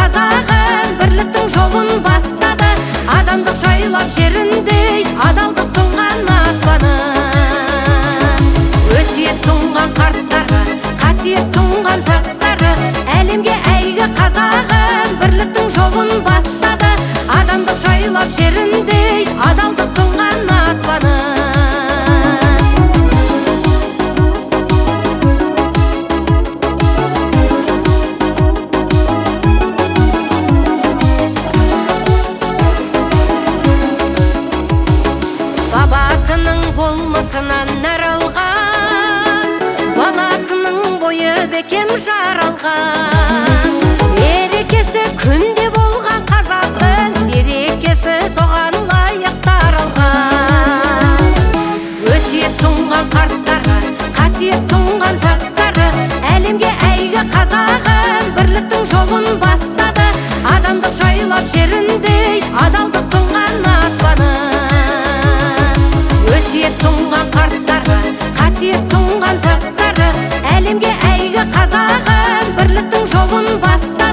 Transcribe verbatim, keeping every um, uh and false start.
қазағым бірліктің жолын бастады. Адамдық жайлап жеріндей адалдық тұнған аспаным. Өсиет тұнған қарттары, қасиет тұнған жастары, әлемге әйгі қазағым бірліктің жолын бастады. Адамдық жайлап жеріндей адалдық тұнған аспаным. Бабасының болмысынан нәр алған, баласының бойы бекем жаралған. Берекесі күнде болған қазақтың, берекесі соған лайық таралған. Өсиет тұнған қарттары, қасиет тұнған жастары, әлемге әйгі қазағым бірліктің жолын бастады. Адамдық жайлап жеріндей адалдық тұнған аспаным. Өсиет тұнған қарттары, қасиет тұнған жастары, әлемге әйгі қазағым бірліктің жолын бастады.